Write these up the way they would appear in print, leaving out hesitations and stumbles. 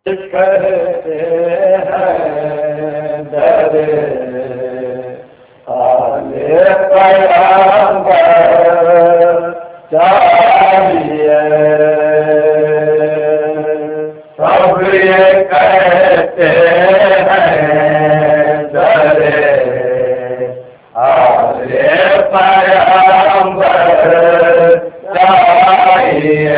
कहते हैं दरे आले पैगंबर चाहिए। सब ये कहते हैं दरे आले पैगंबर चाहिए।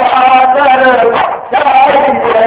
मादर चाहिए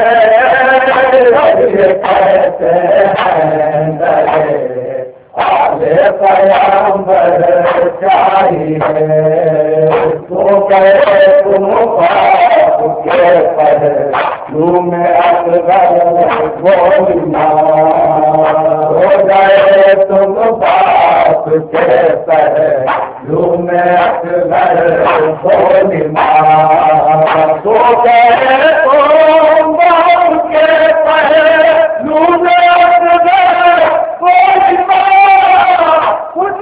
कहते हैं दरे आले पैगंबर चाहिए तो कहे तुम बाप के पहलू में असगर बोलना हो गए तुम बाप के पहलू में असगर बोलना तो कहे तुम बाप के पहलू में असगर बोलना कुछ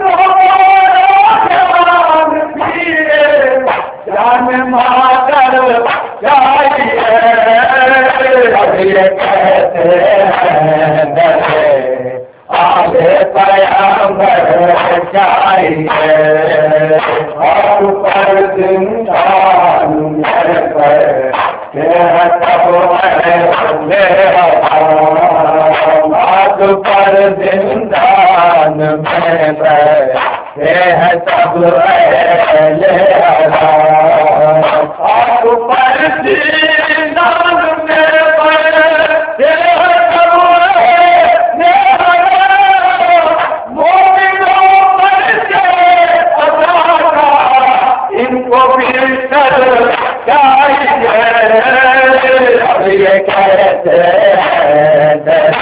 ज्ञान पिए जान मातर चाहिए ये कहते हैं दरे आगे पैगंबर चाहिए और पर जिंदान में पर तब ले हाथ पर जिंदान में पर तब ले हाथ पर जिंदान में पर इनको भी सर चाहिए ये कहते हैं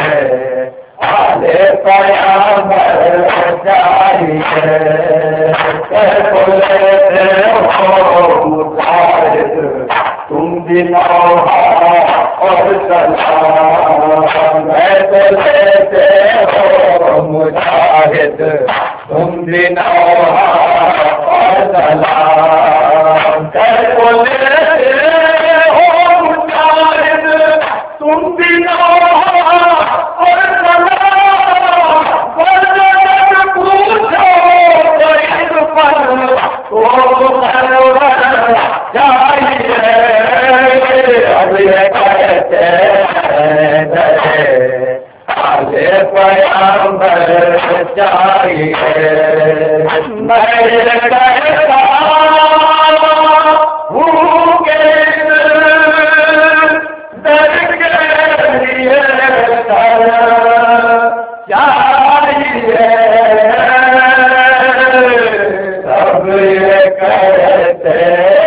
आले पैगंबर चाहिए बोले हो मुजाहिद तुम दिनो और सलाम तो लेते हो मुजाहिद तुम दिनो और सलाम बोले हो मुजाहिद तुम दिनो और सलाम पूछो इस पर चाहिए अब ये कहते हैं आगे पैगंबर चाहिए मैं कहता हूँ के दर के लिए चाहिए सब ये कहते